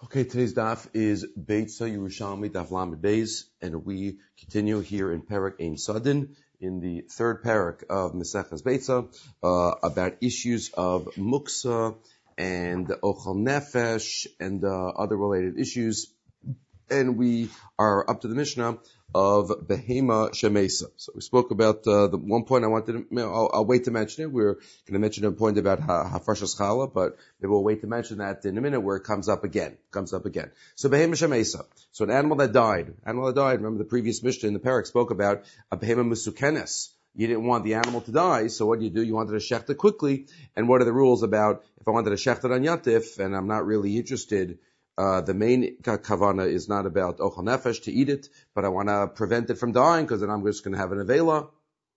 Okay, today's daf is Beitza Yerushalmi Daf Lamed Beis, and we continue here in Perek Ein Sadin, in the third Perek of Maseches Beitza, about issues of Muksa and Ochel Nefesh and other related issues. And we are up to the Mishnah of Behema Shemesa. So we spoke about the one point I wanted to, I'll wait to mention it. We're going to mention a point about Hafrashas Chala, but maybe we'll wait to mention that in a minute where it comes up again. So Behema Shemesa. So an animal that died. Remember the previous Mishnah in the Perek spoke about a Behema Musukenes. You didn't want the animal to die, so what do? You wanted to shecht it quickly. And what are the rules about if I wanted to shecht it on Yantif and I'm not really interested? The main kavana is not about ochel nefesh, to eat it, but I want to prevent it from dying because then I'm just going to have an avela.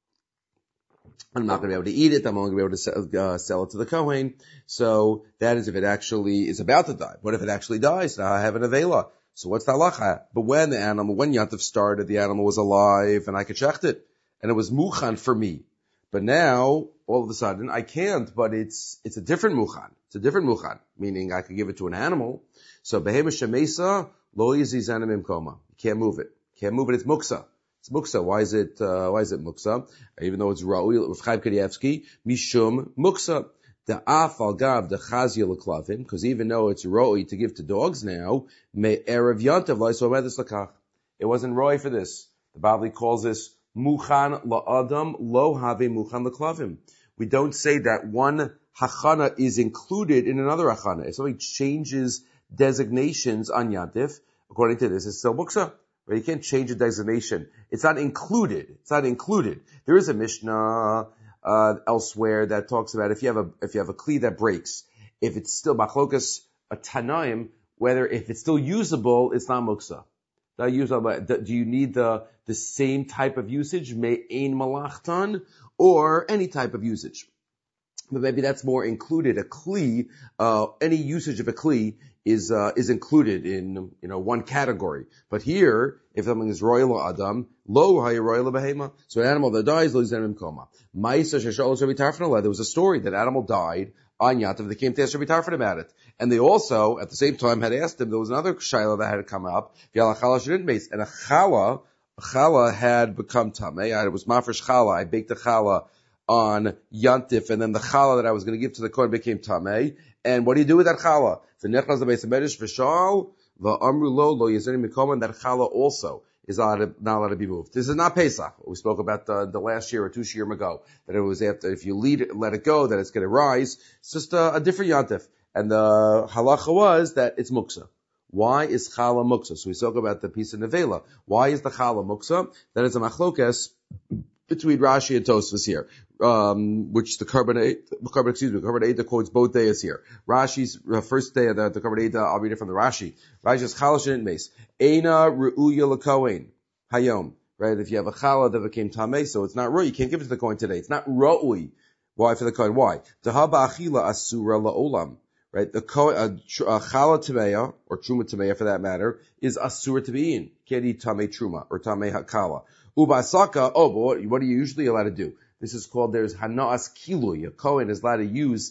I'm not going to be able to eat it. I'm only going to be able to sell it to the Kohen. So that is if it actually is about to die. What if it actually dies? Now I have an avela. So what's the halacha? But when Yantif started, the animal was alive and I could shecht it. And it was muchan for me. But now, all of a sudden, I can't, but it's a different muchan. It's a different muchan, meaning I could give it to an animal. So, behema shemesa, lo yizizanim imkoma. You can't move it. It's muksa. It's muksa. Why is it muksa? Even though it's ra'ui, with Chaim Kanievsky, mishum muksa. The af al gav, the chazia l'klavim, because even though it's ra'ui to give to dogs now, me erev yantav la'iswa medis l'kach. It wasn't ra'ui for this. The Bavli calls this Muchan la'adam lo have muchan l'klavim. We don't say that one hachana is included in another hachana. If somebody changes designations on Yantif, according to this, it's still muksa. Right? You can't change a designation. It's not included. There is a Mishnah elsewhere that talks about if you have a kli that breaks, if it's still machlokas a tanaim, whether if it's still usable, it's not muksa. Do you need the same type of usage, me'ein malachtan, or any type of usage? But maybe that's more included. A kli, any usage of a kli is included in, one category. But here, if something is royal adam, lo haya royal behema. So an animal that dies, lo yizanim koma. Ma'isa sheshal Rabbi Tarfon. There was a story that animal died on Yantav. They came to ask Rabbi Tarfon about it. And they also, at the same time, had asked him, there was another shaila that had come up, and a chala had become tameh. It was mafresh chala. I baked a chala on Yantif, and then the chala that I was going to give to the Kohen became tameh. And what do you do with that chala? And that chala also is not allowed to be moved. This is not Pesach. We spoke about the last year or 2 years ago, that it was after, if you let it go, that it's going to rise. It's just a different Yantif. And the halacha was that it's muksa. Why is chala muksa? So we spoke about the piece of nevela. Why is the chala muksa? That is a machlokes between Rashi and Tosfos here, which the Carbonate quotes both days here. Rashi's first day of the Carbonate, I'll read it from the Rashi. Rashi says, chala shenit meis. Eina ru'uya l'kohen. Hayom. Right? If you have a chala that became tameh, so it's not ru'uy. You can't give it to the Kohen today. It's not ru'uy. Why for the Kohen? Why? Tahaba achila asura la'olam. Right? The chala tameya, or truma tameya for that matter, is asura to be in. Can't eat tameh truma, or tameh hakala. Ubasaka, but what are you usually allowed to do? This is called, there's hana'as kilui. A Kohen is allowed to use,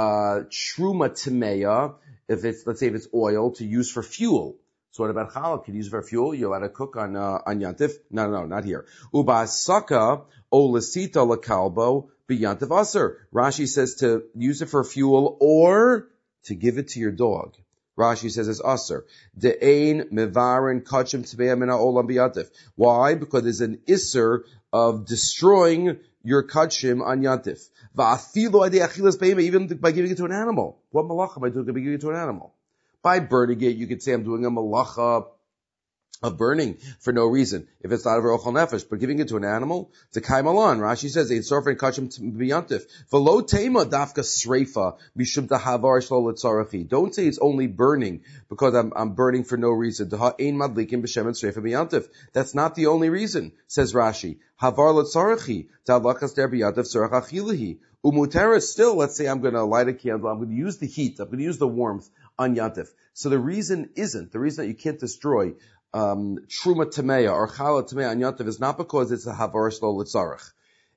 truma tameya, let's say if it's oil, to use for fuel. So what about challah? Can you use it for fuel? You're allowed to cook on yantif? No, not here. Ubasaka, olasita lakalbo, biyantif aser. Rashi says to use it for fuel or to give it to your dog. Rashi says it's aser. De'ein mevarin kachim tbeya mina olam biyantif. Why? Because there's an isser of destroying your kachim on yantif. Va'afilu adei achilas be'ema, even by giving it to an animal. What malacha am I doing by giving it to an animal? By burning it, you could say I'm doing a malacha of burning for no reason, if it's not over ochel nefesh, but giving it to an animal, to kaimalan. Rashi says, ein sorfen kachim biyantif. V'lo tema dafka sreifa, mishum tahavar shlo letzarachi. Don't say it's only burning, because I'm burning for no reason. Daha ein madlikim b'shem and sreifa biyantif. That's not the only reason, says Rashi. Havar letzarachi, ta'adlakas der biyantif tzarach achilahi. Umutera, still, let's say I'm going to light a candle, I'm going to use the heat, I'm going to use the warmth on yantif. So the reason that you can't destroy truma tameya or chala tameya on yantiv is not because it's a havar shlo l'tzarech.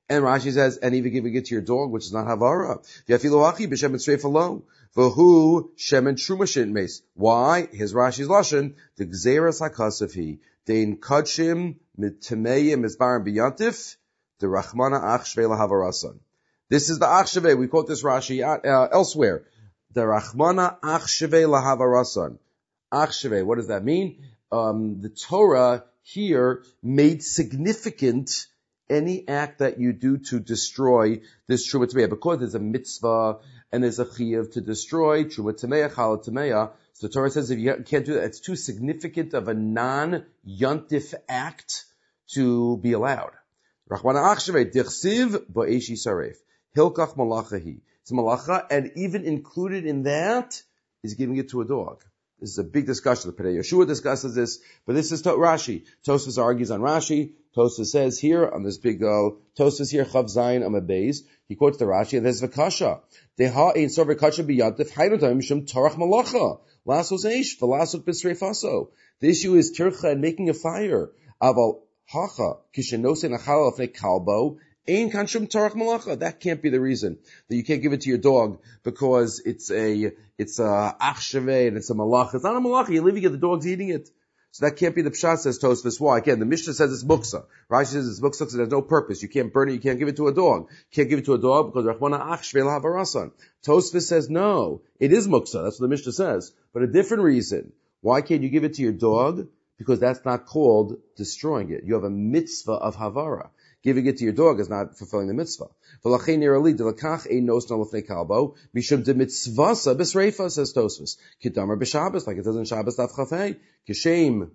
And Rashi says, and even giving it to your dog, which is not havara. V'yafilu b'shem mitzreif alone. V'hu shemen truma shin meis. Why? His Rashi's lashon, the gzeras hakasaf he, dein kachim mitmeyim mizbarim biyantif, the rachmana ach shvei lahavarasan. This is the ach shvei. We quote this Rashi elsewhere. The rachmana ach shvei lahavarasan. Ach shvei, what does that mean? The Torah here made significant any act that you do to destroy this Truma Tameya, because there's a mitzvah and there's a chiyuv to destroy Truma Tameya, Chala Tameya. So the Torah says if you can't do that, it's too significant of a non-yontif act to be allowed. Rachmana achshavei dichsiv ba'eshi saref hilkach malachahi. It's malacha, and even included in that is giving it to a dog. This is a big discussion. The Pnei Yeshua discusses this, but this is Rashi. Tosfos argues on Rashi. Tosfos says here, on this big, Tosfos here, Chav Zayin Amabeis, he quotes the Rashi, and there's Vakasha. Deha ein sover kasha biyantif, hainotam mishum tarach malacha. Lasos eish, velasot b'sreifaso. The issue is tircha and making a fire. Aval hacha, kishenose nachal afnei kalbo, ein kanshum tarach malacha. That can't be the reason that you can't give it to your dog, because it's a achshaveh and it's a malach. It's not a malach. You're leaving it, the dog's eating it. So that can't be the pshat, says Tosfos. Why? Again, the Mishnah says it's muksa. Rashi says it's muksa, so there's no purpose. You can't burn it, you can't give it to a dog. You can't give it to a dog because Rachmana ach shvei lahavarasan. Tosfos says no, it is muksa. That's what the Mishnah says. But a different reason. Why can't you give it to your dog? Because that's not called destroying it. You have a mitzvah of havara. Giving it to your dog is not fulfilling the mitzvah. V'lachein nirali delakach ein nos nalafnei kalbo mishum de mitzvasa b'sreifa, says Tosfos. Kidamar b'Shabbos, like it says in Shabbos daf chafei. Kishem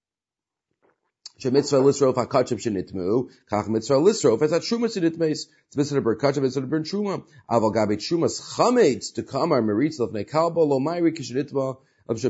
shemitzvah lisrof hakachim shenitmu kach mitzvah lisrof as truma shenitmeis. It's mitzvah to burn kachim, mitzvah to burn truma. Aval gabe trumas chametz to kamar meritz lafnei kalbo lo mayri kishenitma.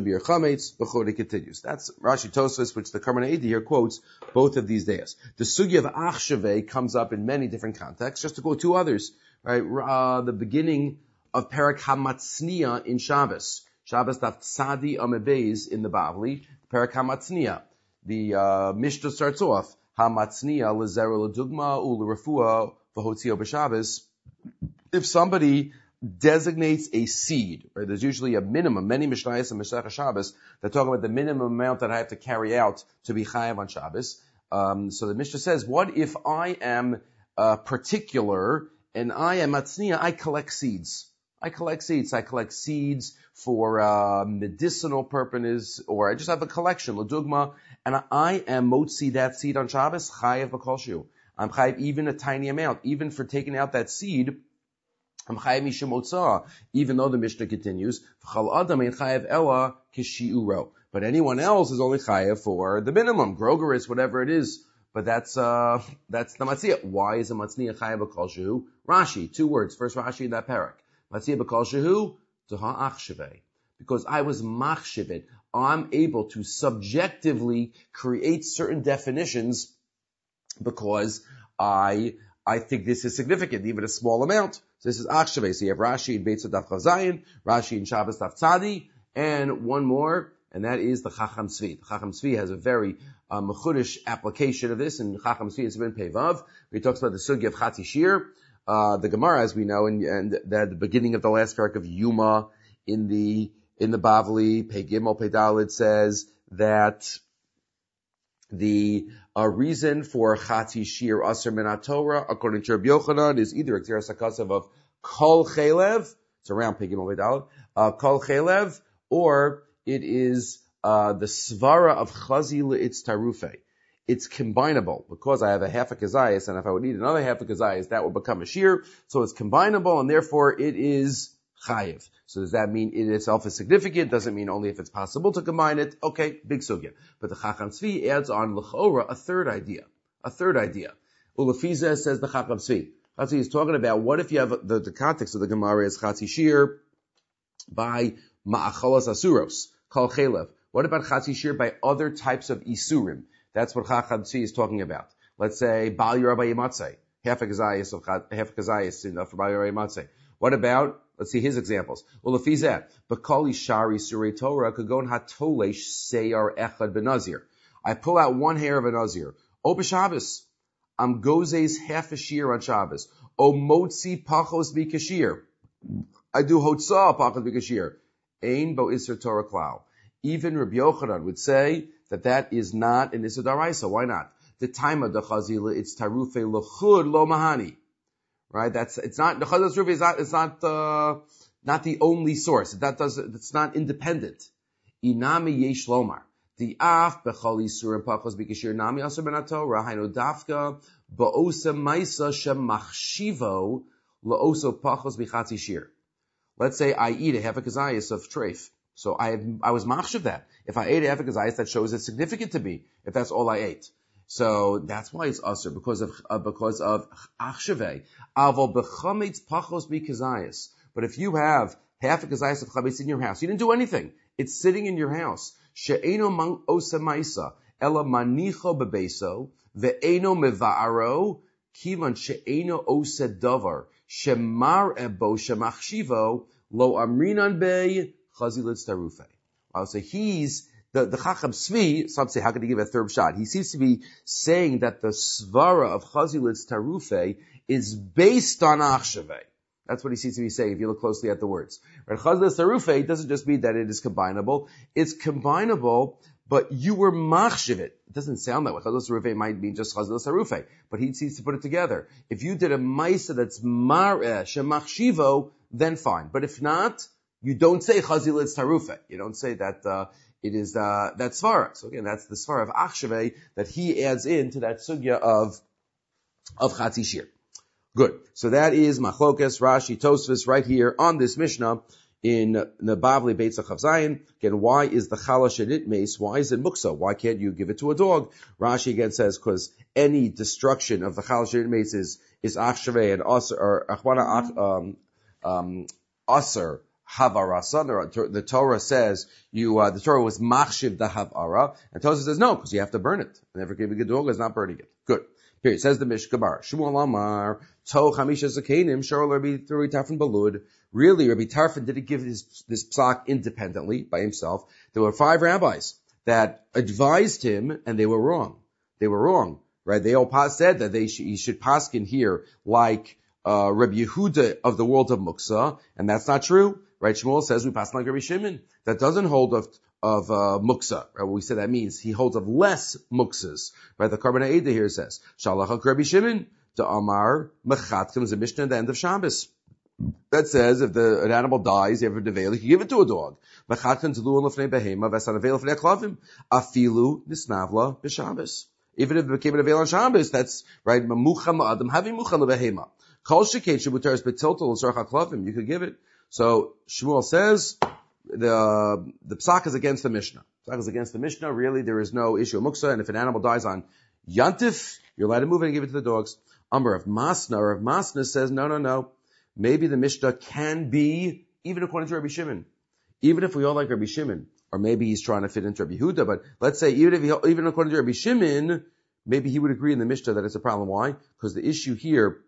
It continues. That's Rashi Tosfos, which the Karman Edi here quotes both of these days. The sugya of achshaveh comes up in many different contexts. Just to quote two others, right? The beginning of Perek Hamatzniya in Shabbos. Shabbos daf tzadi amebeis in the Bavli. Perek Hamatzniya. The Mishnah starts off Hamatzniya lezeru ledugma ulerafua v'hotzio b'Shabbos. If somebody designates a seed, right? There's usually a minimum. Many Mishnayos and Masechah Shabbos that talk about the minimum amount that I have to carry out to be chayav on Shabbos. So the Mishnah says, what if I am particular and I am matzniya? I collect seeds. I collect seeds for medicinal purposes, or I just have a collection, ladugma, and I am motzi that seed on Shabbos chayav b'kolshu. I'm chayav even a tiny amount, even for taking out that seed. I'm chayav mishum otzah, even though the Mishnah continues, v'chal adam ein chayav ela kishiuro. But anyone else is only chayav for the minimum, grogeris, whatever it is. But that's the matziyah. Why is a matzniya chayav b'kol shehu? Rashi, two words. First Rashi in that parak. Matziyah b'kol shehu, deha achshaveh. Because I was machshaved. I'm able to subjectively create certain definitions because I think this is significant, even a small amount. So this is achshaveh. So you have Rashi in Beit Daf Chav Zayin, Rashi in Shabbos Daf Tzadi, and one more, and that is the Chacham Tzvi. The Chacham Tzvi has a very mechudish application of this, and Chacham Tzvi is in Pevav, where he talks about the sugya of Chatzi Shir. The Gemara, as we know, and at the beginning of the last parak of Yuma in the Bavli, Pei Gimel, Pei Daled says that the reason for Chatzi Shir Aser Min Torah, according to Rabbi Yochanan, is either Xeris HaKasav of Kol Chelev, it's around Pei Gimel, Pei Daled, Kol Chelev, or it is the Svara of Chazi Le'itz Tarufe. It's combinable, because I have a half a kazayas, and if I would need another half a kazayas, that would become a shear. So it's combinable, and therefore it is chayiv. So does that mean it itself is significant? Doesn't mean only if it's possible to combine it. Okay, big sugya. But the Chacham Tzvi adds on l'chora a third idea. Ulefiza says the Chacham Tzvi. Chacham Tzvi is talking about what if you have the context of the Gemara is Chatzi Shir by ma'achalas asuros, kol chelev. What about Chatzi Shir by other types of isurim? That's what Chacham Tzvi is talking about. Let's say Bal Yerabay Matzeh, half a kazayas for Bal Yerabay Matzeh. What about? Let's see his examples. Well, lefizeh, Bakali Shari Surei Torah Kagon Hatolesh Seyar Echad Benazir. I pull out one hair of a nazir. O b'Shabbos, am gozes half a shear on Shabbos. O motzi pachos b'kashir. I do hotzah pachos b'kashir. Ein bo iser Torah klau. Even Rabbi Yochanan would say that is not an iser daraisa. Why not? The time of the chazila, it's tarufe lechud lo mahani. Right? It's not, the chazil's rufe is not the only source. It's not independent. Inami yesh lomar. The af bechol yisurim pachos b'kashir nami aser ben haTorah hainu dafka ba'osa maisa shemachshivo la'oso pachos b'chatzi shir. Let's say I eat a half a kazayas of treif. So I was machshiv that. If I ate a half a kazayas, that shows it's significant to me, if that's all I ate. So that's why it's aser, because of achshaveh. Aval b'chametz pachos b'kazayas. But if you have half a kazayas of chametz in your house, you didn't do anything. It's sitting in your house. She'eno man osa maisa, ela manicho bebeso, ve'eno meva'aro, kivan she'eno osa davar, shemar ebo shemachshivo, lo amrinan be, chazilat starufe. So he's, the Chacham Svi, some say, how could he give a third shot? He seems to be saying that the svara of chazilat starufe is based on achshaveh. That's what he seems to be saying if you look closely at the words. Right? Chazal Sarufei doesn't just mean that it is combinable. It's combinable, but you were machshiv it. It doesn't sound that way. Chazal Sarufei might mean just Chazal Sarufei, but he seems to put it together. If you did a maisa that's mar'eh shemachshivo, then fine. But if not, you don't say Chazal Sarufei. You don't say that it is that svara. So again, that's the svara of achshaveh that he adds into that sugya of Chatzi Shir. Good. So that is Machlokas, Rashi, Tosfos right here on this Mishnah in the Bavli Beitza Chav Zayin. Again, why is the Chala Shedit Mace? Why is it Muksa? Why can't you give it to a dog? Rashi again says, because any destruction of the Chala Shedit Mace is Achshaveh and Aser, or Achwana Aser Havarasa. The Torah says the Torah was Machshiv the Havara, and Tosfos says no, because you have to burn it. Never giving a dog is not burning it. Good. Period. Says the Mishkabar. Shmuel Amar, To Chamisha Zakenim, Shar Rabbi Tarfon Balud. Really, Rabbi Tarfon didn't give this psak independently by himself. There were 5 rabbis that advised him, and they were wrong. They were wrong, right? They all said that he should paskin here like Rabbi Yehuda of the world of Muksa, and that's not true, right? Shmuel says we pass like Rabbi Shimon. That doesn't hold of muksa, right? We say that means he holds of less muksas, right? The Karban Eidah here says, Shalach Rabbi Shimon, to Amar, Mechatkim is a Mishnah at the end of Shabbos. That says if an animal dies, you have a devel, you can give it to a dog. Mechatkim telu lefnei behema, v'sanavel lefnei klavim, afilu nisnavla b'Shabbos. Even if it became a devel on Shabbos, that's, right, Mamucham Adam, having mucham lebehema. Kol shekei shebuteres betiltel l'sorcha klavim, you could give it. So, Shmuel says, the psak is against the Mishnah. Psak is against the Mishnah. Really, there is no issue of muksa. And if an animal dies on Yantif, you're allowed to move it and give it to the dogs. Amar of Masna says, no. Maybe the Mishnah can be, even according to Rabbi Shimon. Even if we all like Rabbi Shimon, or maybe he's trying to fit into Rabbi Yehuda, but let's say even according to Rabbi Shimon, maybe he would agree in the Mishnah that it's a problem. Why? Because the issue here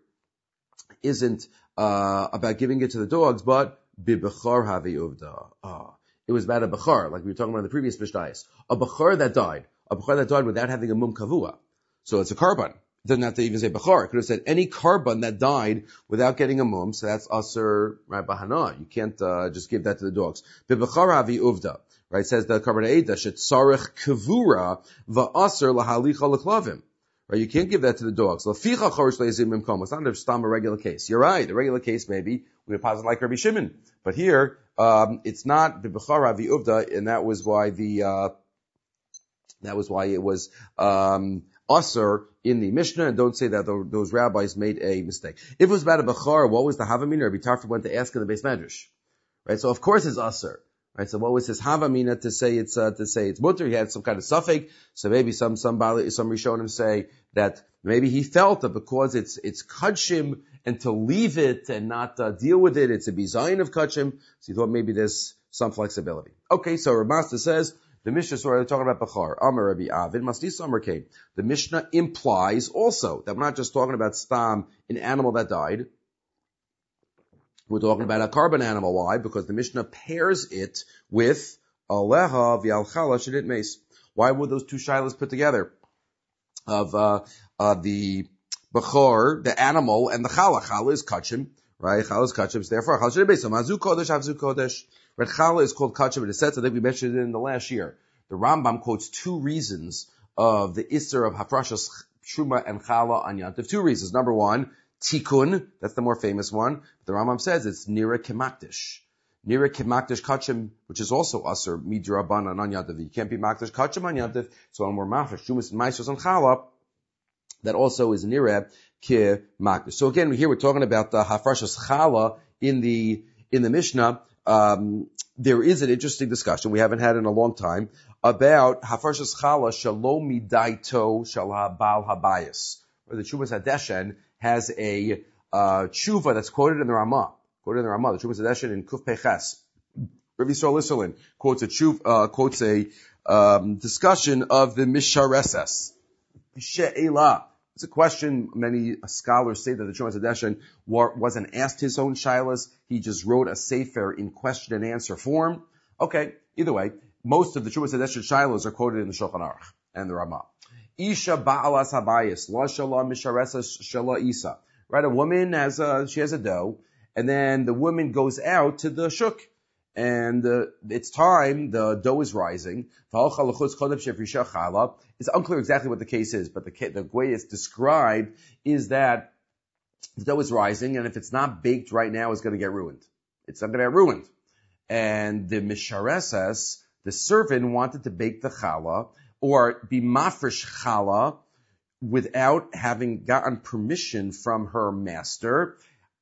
isn't about giving it to the dogs, but Bibachar Havi Uvda. It was about a Bachar, like we were talking about in the previous Mishnayos. A Bachar that died without having a Mum Kavua. So it's a Karban. It doesn't have to even say Bachar. It could have said any Karban that died without getting a Mum, so that's Aser Bahana. You can't just give that to the dogs. Bibachar Havi Uvda. Right, says the Karban Eidah, Shetzarech Kavura Va'aser Lahalicha L'Klavim. Right, you can't give that to the dogs. It's not just a regular case. You're right. The regular case maybe we would posit like Rabbi Shimon, but here it's not the Bechara Avi Uvda, and that was why it was Aser in the Mishnah. And don't say that those rabbis made a mistake. If it was about a Bechara, what was the Havamina? Rabbi Tarfon went to ask in the Beis Medrash. Right, so of course it's Aser. Right, so what was his havamina to say it's mutter? He had some kind of suffix. So maybe some Rishonim say that maybe he felt that because it's kudshim and to leave it and not deal with it, it's a bizayin of kudshim. So he thought maybe there's some flexibility. Okay, so Ramasta says the Mishnah started talking about Bachar. Amar Rabbi Avid Mastis Amar Kei. The Mishnah implies also that we're not just talking about stam, an animal that died. We're talking about a carbon animal. Why? Because the Mishnah pairs it with Aleha v'Alchala Shedit Mace. Why were those two shilas put together? Of the Bechor, the animal, and the challah. Challah is kachim, right? Challah is kachim. So therefore, challah should be so mazu kodesh, avzu kodesh. Right? Challah is called kachim in a sense. I think we mentioned it in the last year. The Rambam quotes two reasons of the isser of hafrashas truma and challah on yantiv. Two reasons. Number one, tikkun. That's the more famous one. The Rambam says it's nira kemakdish. Nira kemakdish kachim, which is also usher midrabanan on yantiv. You can't be makdish kachim on yantiv. So when we're mafresh trumas and ma'asos on challah, that also is nira kemakdish. So again, here we're talking about the hafrashas challah in the Mishnah. There is an interesting discussion we haven't had in a long time about hafrashas challah shalom midaito shal bal habayis. Or the Chuvas Hadeshen has a tshuva that's quoted in the Ramah. The Chuvas Hadeshen in Kuf Peches. Rabbi Yisrael Isserlin quotes a discussion of the Mishareses. She'ela. It's a question many scholars say that the Chuvas Hadeshen wasn't asked his own shilas. He just wrote a sefer in question and answer form. Okay, either way, most of the Chuvas Hadeshen shilas are quoted in the Shulchan Aruch and the Ramah. Isha ba'alas habayis, la shala misharesas shala isa. Right, a woman she has a dough, and then the woman goes out to the shuk, and it's time, the dough is rising. It's unclear exactly what the case is, but the way it's described is that the dough is rising, and if it's not baked right now, it's going to get ruined. It's not going to get ruined. And the misharesas, the servant, wanted to bake the challah, or be mafresh challah, without having gotten permission from her master.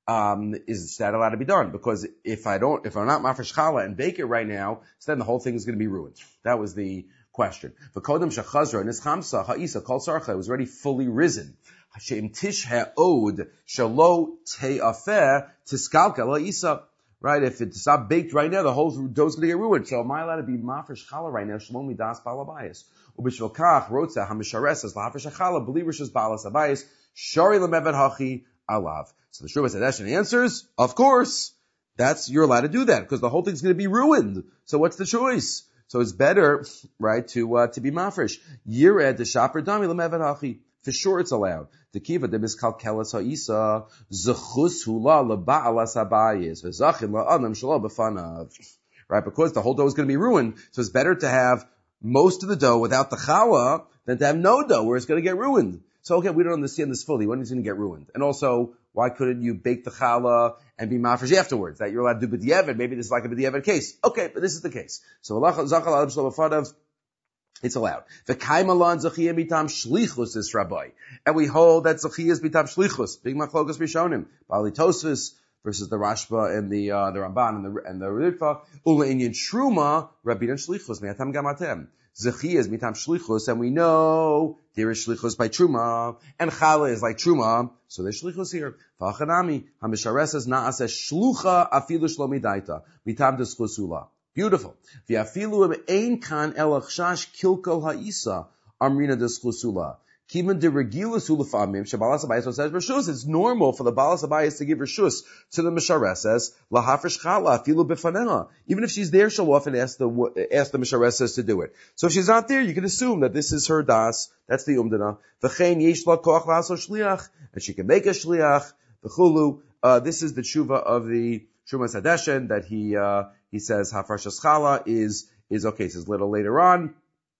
Is that allowed to be done? Because if I'm not mafresh challah and bake it right now, so then the whole thing is going to be ruined. That was the question. V'kodem shechazra nischamsa ha'isa kol sarcha, it was already fully risen. Hashem tish ha'od shalo te'afeh tiskalka la'isa. Right, if it's not baked right now, the whole dough's going to get ruined. So am I allowed to be mafresh challah right now? Shalom midas balabayis. Ubishvil kach rotza hamisharesas lahafresh challah believers balas abayis shari lemevet hachi alav. So the Shuvas Hadeshen answers, of course, you're allowed to do that because the whole thing's going to be ruined. So what's the choice? So it's better, right, to be mafresh. Yired the shaper dami lemevet hachi. For sure it's allowed. The kiva de miskalkelas ha'isa zechus hula leba'alas habayis v'zachin la'adam shelo b'fanav. Right, because the whole dough is going to be ruined, so it's better to have most of the dough without the challah than to have no dough where it's going to get ruined. So okay, we don't understand this fully. When is it going to get ruined? And also, why couldn't you bake the challah and be mafresh afterwards? That you're allowed to do b'diavad. Maybe this is like a b'diavad case. Okay, but this is the case. So zachal adam shelo b'fanav. It's allowed. The kaimalan zachiyah mitam shlichus is rabbi, and we hold that zachiyah is mitam shlichus. Big machlokas rishonim, Bali Tosfos versus the Rashba and the Ramban and the Ritva. Ula inyan truma rabbinan shlichus me'atam gamatem. Zachiyah is mitam shlichus, and we know there is shlichus by truma, and challah is like truma, so there's shlichus here. V'achanami hamisharesas na'aseh shlucha afilu shlomidaita mitam deschusula. Beautiful. V'afilu ein kan el chash kilkol ha'isa amrina deschusula. Kiman de regilus ulafamim shabalas abayis says reshus. It's normal for the balas abayis to give reshus to the mishareses lahafresh challah afilu befaneha. Even if she's there, she'll often ask the mishareses to do it. So if she's not there, you can assume that this is her das. That's the umdana. V'chein yesh la koach la'aso shliach, and she can make a shliach. V'chulu. This is the tshuva of the Chuvas Hadeshen that he says hafrashas challah is okay. He says a little later on.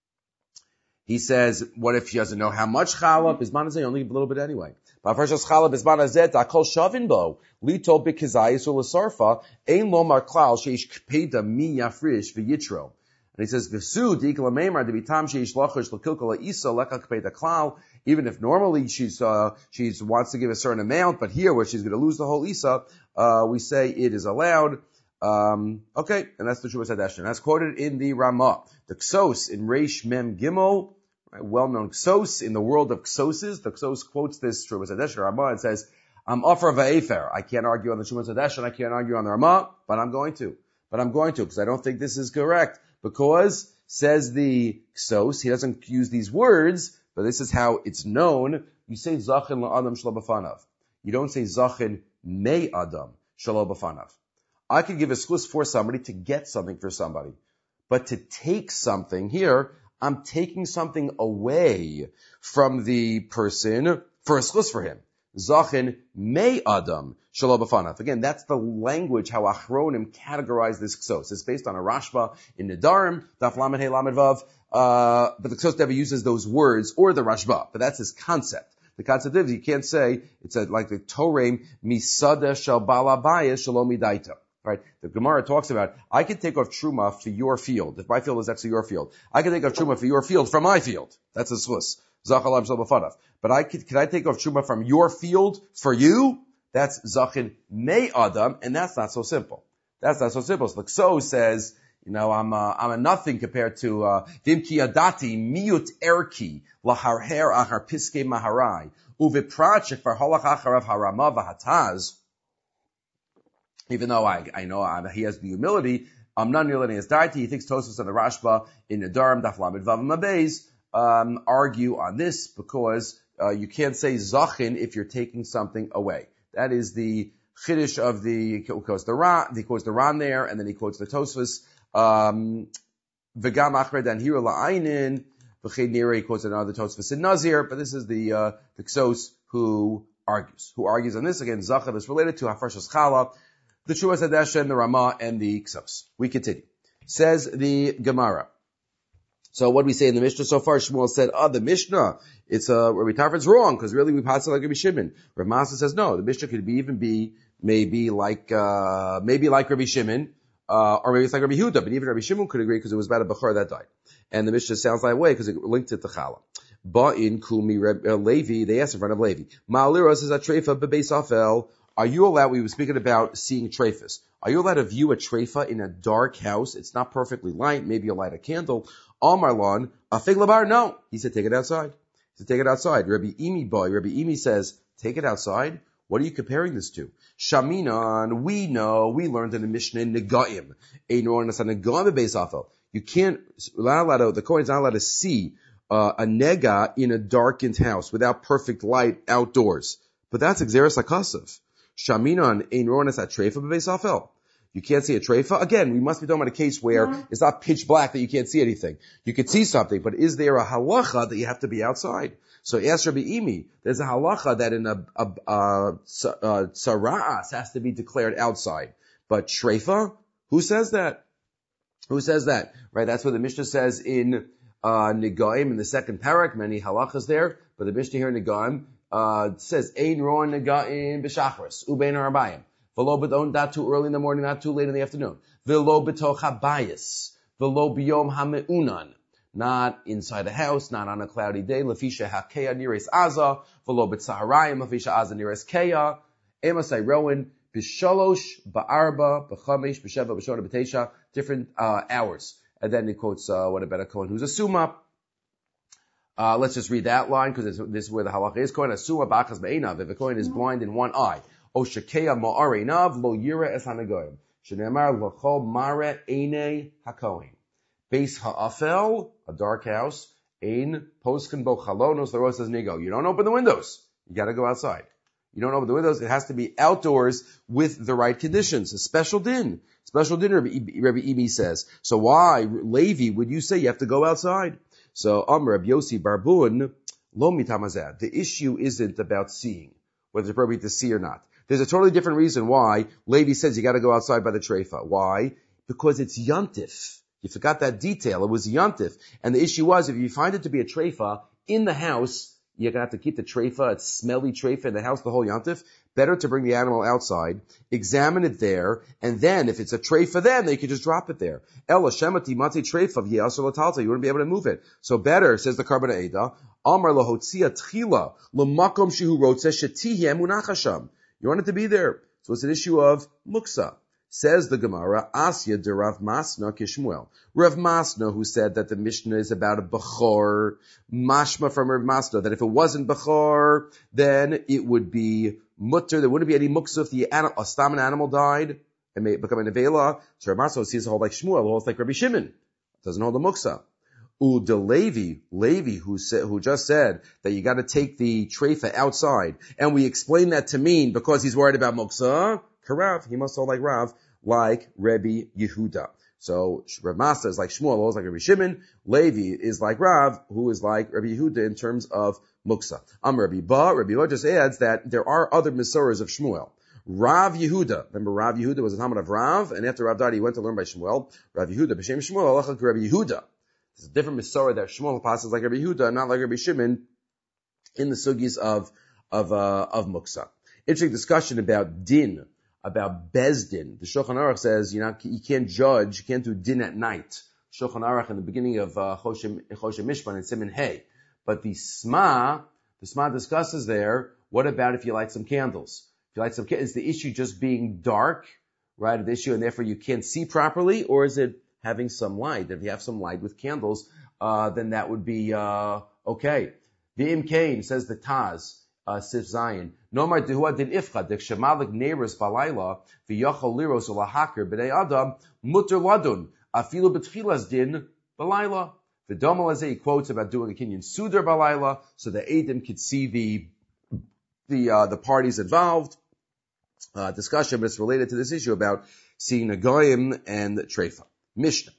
He says, what if she doesn't know how much challah? Bisman hazeh, only a little bit anyway. Hafrashas challah bisman hazeh takol shavin bo lito b'kizayis u'lasarfa ein lo mar klal sheish kpeda mi yafrish v'yitro. And he says v'su dikla meimar debitam sheish lachish l'kilkala isa leka kpeda klal. Even if normally she wants to give a certain amount, but here where she's going to lose the whole isa, we say it is allowed. Okay, and that's the Chuvas Hadeshen. That's quoted in the Ramah. The Ksos in Reish Mem Gimel, right, well-known Ksos in the world of Ksoses. The Ksos quotes this Chuvas Hadeshen Ramah and says, "I'm offer va'efer. I can't argue on the Chuvas Hadeshen. I can't argue on the Ramah, but I'm going to because I don't think this is correct. Because says the Ksos, he doesn't use these words, but this is how it's known. You say zachin la'adam shelo b'fanav. You don't say zachin me adam shelo b'fanav. I could give a schus for somebody to get something for somebody. But to take something here, I'm taking something away from the person for a schus for him. Zachin may Adam Shalom B'fanav. Again, that's the language how Achronim categorize this Ksos. It's based on a Rashba in Nedarim, Daf Lamed Hey Lamed Vav, but the Ksos never uses those words or the Rashba, but that's his concept. The concept is you can't say, it's like the Torem Misada Shal Balabayas Shalom Idaita. Right? The Gemara talks about, I can take off Truma for your field. If my field is next to your field, I can take off Truma for your field from my field. That's a Schus. Zachalam Shal B'fanav. But can I take off Truma from your field for you? That's Zachin May Adam, and that's not so simple. That's not so simple. So the Kso says, I'm a nothing compared to, Vimki Adati, Miyut Erki, Laharher Achar Piske Maharai, Uviprachik for Holach Acharav Harama Vahataz. Even though I know he has the humility, not nearly his deity. He thinks Tosfos and the Rashba in Nedarim, Daf Lamed Vav Mabez, argue on this because, you can't say Zachin if you're taking something away. That is the Chiddush of he quotes the Ran there, and then he quotes the Tosfos, V'gam Achred and Hira La'ainin, V'ched Nira, he quotes another Tosfos in Nazir, but this is the Ksos who argues on this. Again, Zachin is related to Hafarshas Chala, the Shuas Hadesha, and the Ramah, and the Ksos. We continue. Says the Gemara. So what do we say in the Mishnah so far? Shmuel said, the Mishnah, Rabbi Tarfon's wrong, because really we pass it like Rabbi Shimon. Rav Masa says, no, the Mishnah could be maybe like Rabbi Shimon, or maybe it's like Rabbi Huda, but even Rabbi Shimon could agree because it was about a Bechor that died. And the Mishnah sounds that way because it linked it to Chala. Ba'in Kumi Levi, they asked in front of Levi, Ma'aliros is a treifa bebeis afel. Are you allowed, we were speaking about seeing treifas. Are you allowed to view a treifa in a dark house? It's not perfectly light. Maybe you light a candle. Amarlon, a fig labar? No. He said, take it outside. Rabbi Imi says, take it outside? What are you comparing this to? Shaminan, we learned in the Mishnah in Negaim. You can't, the Kohen's not allowed to see a nega in a darkened house without perfect light outdoors. But that's Xeris HaKasav. Shaminan ein ronas at treifa b'beis afel. You can't see a treifa. Again, we must be talking about a case where it's not pitch black that you can't see anything. You could see something, but is there a halacha that you have to be outside? So ask Rabbi Imi, there's a halacha that in a tzara'as has to be declared outside. But treifa, who says that? Right, that's what the Mishnah says in Negaim in the second parak, many halachas there, but the Mishnah here in Negaim says, Ein roan negaim b'shachris, ubein harabayim. V'lo b'don, not too early in the morning, not too late in the afternoon. V'lo b'toch habayis. V'lo b'yom ha'meunan. Not inside the house, not on a cloudy day. Lefisha hakeya nires aza. V'lo b'tzaharayim, lefisha aza nires keya. Emasai roan, b'shalosh, ba'arba, b'chamesh, b'sheva, b'shona, b'tesha. Different hours. And then he quotes, what about a Kohen who's a summa? Let's just read that line because this is where the halacha is. Kohen asuma b'achas be'enav. If a Kohen is blind in one eye, o shekeya ma'areinav lo yira es hanagoyim. Shenemar l'chol mare einei hakohen. Beis ha'afel, a dark house. Ein posken bo chalonos. The Rosh says nigo. You don't open the windows. You got to go outside. You don't open the windows. It has to be outdoors with the right conditions. A special din. Rabbi Imi says. So why, Levi, would you say you have to go outside? So, Rabbi Yossi Barbun, lo mitamazad. The issue isn't about seeing, whether it's appropriate to see or not. There's a totally different reason why Levi says you got to go outside by the treifa. Why? Because it's yantif. You forgot that detail. It was yantif. And the issue was, if you find it to be a treifa in the house, you're going to have to keep the treifa, it's smelly treifa in the house, the whole yantif. Better to bring the animal outside, examine it there, and then if it's a treifa then you can just drop it there. Ela shemati matzi treifa v'yasor latalta, you wouldn't be able to move it. So better, says the Karban Eda, Amar lahotzia tchila l'makom shehu rotzeh shetihi emunachasham. You want it to be there. So it's an issue of muksa. Says the Gemara, Asya de Rav Masna Kishmuel. Rav Masna, who said that the Mishnah is about a Bechor, mashma from Rav Masna, that if it wasn't Bechor, then it would be mutter, there wouldn't be any muksa if a stam animal died and may become an avela. So Rav Masna sees a hold like Shmuel, holds like Rabbi Shimon. Doesn't hold the muksa. Ude Levi, who just said that you got to take the treifa outside, and we explain that to mean because he's worried about muksa. Karav, he must hold like Rav, like Rabbi Yehuda. So Rav Masa is like Shmuel, holds like Rabbi Shimon. Levi is like Rav, who is like Rabbi Yehuda in terms of muksa. Rabbi Ba just adds that there are other Mesoras of Shmuel. Rav Yehuda, remember Rav Yehuda was a Talmud of Rav, and after Rav died he went to learn by Shmuel. Rav Yehuda, B'Shem Shmuel, Alachak Rabbi Yehuda. It's a different Mesorah that Shmuel passes like Rabbi Yehuda, not like Rabbi Shimon, in the sugis of muksa. Interesting discussion about din, about bezdin. The Shulchan Aruch says you can't judge, you can't do din at night. Shulchan Aruch in the beginning of Choshen Mishpan and Siman Hey. But the Sma discusses there, what about if you light some candles? If you light some candles, is the issue just being dark, right? The issue, and therefore you can't see properly, or is it having some light? If you have some light with candles, then that would be okay. The Imkain says the Taz, Sif Zion. Nomar dehuad din ifcha dekshemalik neiros balayla v'yachol liros ulahaker b'nei adam muter ladun afilu b'tchilas din balayla. The Domalazeh, he quotes about doing a Kinyan Sudar balayla so the Eidim could see the parties involved. Discussion, but it's related to this issue about seeing a goyim and treifa. Mishnah.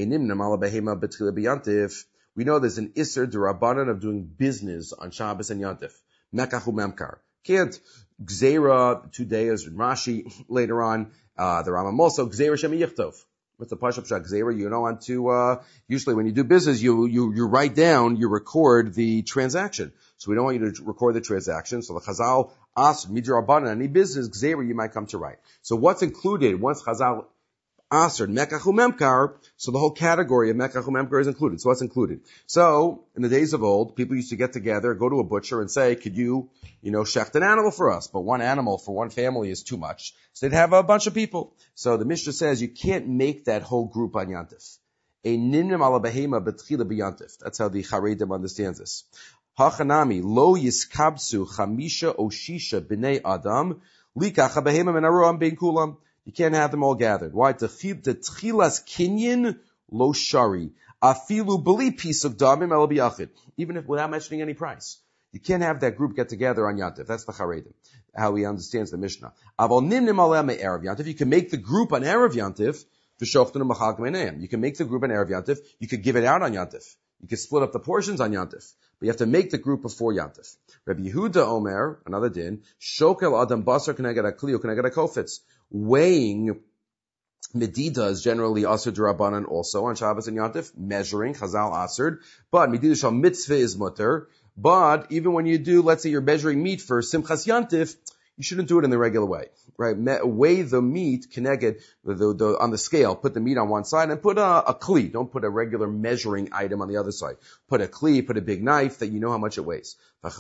We know there's an Isser D'Rabbanan of doing business on Shabbos and Yantif. Mekachu Memkar. Can't Gzeira, 2 days, and Rashi later on, the Rambam also, Gzeira Shem Yichtov. What's the Pashup Shah Gzeira? You don't want to, usually when you do business, you write down, you record the transaction. So we don't want you to record the transaction. So the Chazal asked, Midrabbanan, any business, Gzeira, you might come to write. So what's included once Chazal Asr, Mekachu Memkar, so the whole category of Mekachu Memkar is included. So what's included? So, in the days of old, people used to get together, go to a butcher and say, could you, shecht an animal for us? But one animal for one family is too much. So they'd have a bunch of people. So the Mishnah says you can't make that whole group on Yantif. A nimnim ala behema betchila b'yantif. That's how the Charedim understands this. Hachanami, lo yiskabsu chamisha oshisha b'nei adam, likacha behema min aroam bein kulam. You can't have them all gathered. Why? The tchilas kinyan lo shari. Afilu beli piece of damim el biyachid. Even if without mentioning any price. You can't have that group get together on Yantif. That's the Charedim. How he understands the Mishnah. Aval nimnim aleh me'erev Yantif. You can make the group on Erev Yantif. V'shoften u'machal k'meinayim. You can make the group on Erev Yantif. You could give it out on Yantif. You could split up the portions on Yantif. But you have to make the group before Yantif. Rabbi Yehuda Omer, another din, shokel adam basar k'neged akli k'neged akofetz. Weighing medida is generally asur d'Rabbanan also on Shabbos and Yantif, measuring, chazal asur, but medida shal mitzvah is mutter, but even when you do, let's say you're measuring meat for Simchas Yantif, you shouldn't do it in the regular way, right? Weigh the meat, connected on the scale, put the meat on one side and put a kli, don't put a regular measuring item on the other side. Put a kli, put a big knife that you know how much it weighs.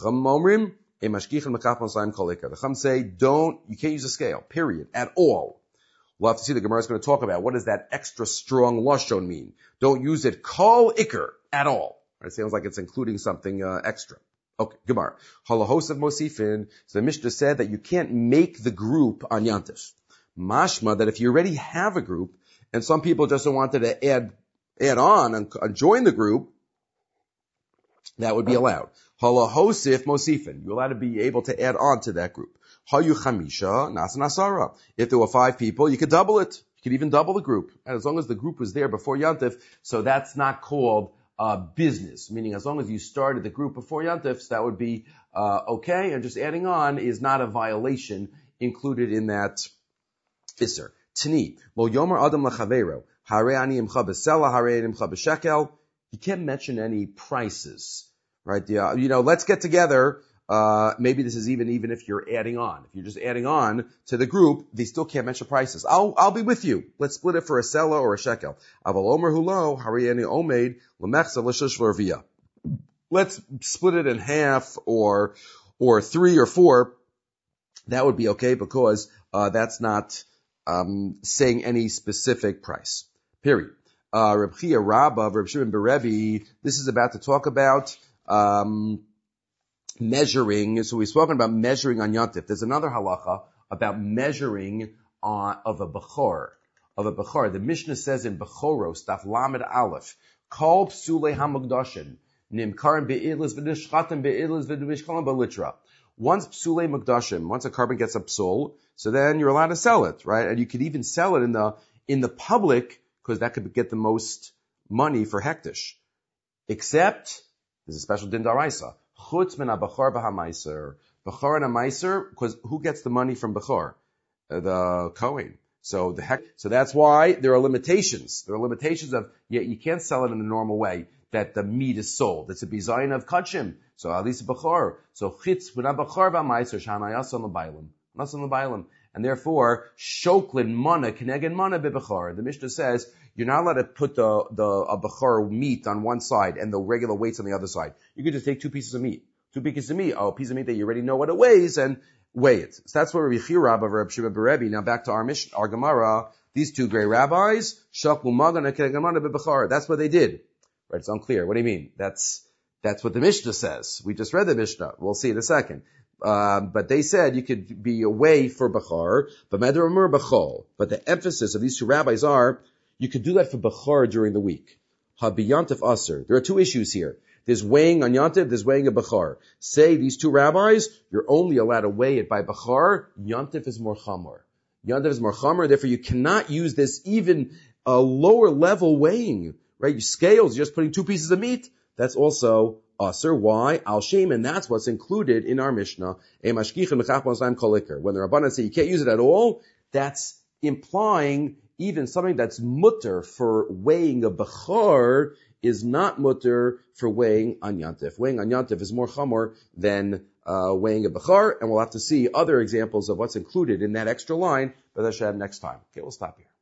The Chum say, you can't use a scale, period, at all. We'll have to see, the Gemara is going to talk about what does that extra strong lashon mean. Don't use it kol ikr at all. It sounds like it's including something extra. Okay, Gemara. Halahos of Mosifin. So the Mishnah said that you can't make the group on Yantif. Mashma, that if you already have a group, and some people just wanted to add on and join the group, that would be allowed. Halahosif Mosifin. You're allowed to be able to add on to that group. Hayu Chamisha Nas Nasara. If there were 5 people, you could double it. You could even double the group. And as long as the group was there before Yantif, so that's not called business. Meaning as long as you started the group before Yantif, that would be okay. And just adding on is not a violation included in that Isser. Tani. Lo Yomer Adam Lachavero. Hare Ani Imcha B'Sela, Hare Ani Imcha B'Shekel. You can't mention any prices. Right? Let's get together. Maybe this is even if you're adding on. If you're just adding on to the group, they still can't mention prices. I'll be with you. Let's split it for a sela or a shekel. Aval omer hulo, hariyani omeid, lemechsa l'shush v'rviyah. Let's split it in half or 3 or 4. That would be okay because, that's not, saying any specific price. Period. Reb Chia Rabba, Reb Shimon Berevi, this is about to talk about, measuring. So we've spoken about measuring on Yantif. There's another halacha about measuring of a bechor. The Mishnah says in Bechoros, Daf Lamed Aleph, Kol Psulei HaMukdashin, Nimkarim Be'idlis V'nishchatim Be'idlis V'nishkalim B'litra. Once Psulei Mukdashim, once a carbon gets a psul, so then you're allowed to sell it, right? And you could even sell it in the public, because that could get the most money for hektish. Except, there's a special din daraisa. Chutz min ha-bachar v'ha-meiser. Bachar and a meiser, because who gets the money from bachar? The Kohen. So that's why there are limitations. There are limitations of, you can't sell it in the normal way that the meat is sold. It's a bizayin of kachim. So at least bachar. So chitz min ha-bachar v'ha-meiser shanayas on the bailam. Not on the bailam. And therefore, shoklin mana, kenegen mana bebachar. The Mishnah says, you're not allowed to put a bachar meat on one side and the regular weights on the other side. You could just take two pieces of meat. A piece of meat that you already know what it weighs and weigh it. So that's what Rabbi Chira of Rabbi Shimon bar Rebbe. Now back to our Mishnah, our Gemara. These two great rabbis, shoklu magana kenegen mana bebachar. That's what they did. Right? It's unclear. What do you mean? That's what the Mishnah says. We just read the Mishnah. We'll see in a second. But they said you could be away for Bachar, but Bachol. But the emphasis of these two rabbis are, you could do that for Bachar during the week. Habiyantif Aser. There are two issues here. There's weighing on Yantif, there's weighing of Bachar. Say these two rabbis, you're only allowed to weigh it by Bachar. Yantif is more chamor. Yantif is more chamor, therefore you cannot use this even a lower level weighing. Right? You scales, you're just putting two pieces of meat. That's also Aser. Why? Al Shem, and that's what's included in our Mishnah. When the Rabbanan say you can't use it at all, that's implying even something that's mutter for weighing a Bachar is not mutter for weighing on Yantif. Weighing on Yantif is more chamor than weighing a Bachar, and we'll have to see other examples of what's included in that extra line, but Hashem next time. Okay, we'll stop here.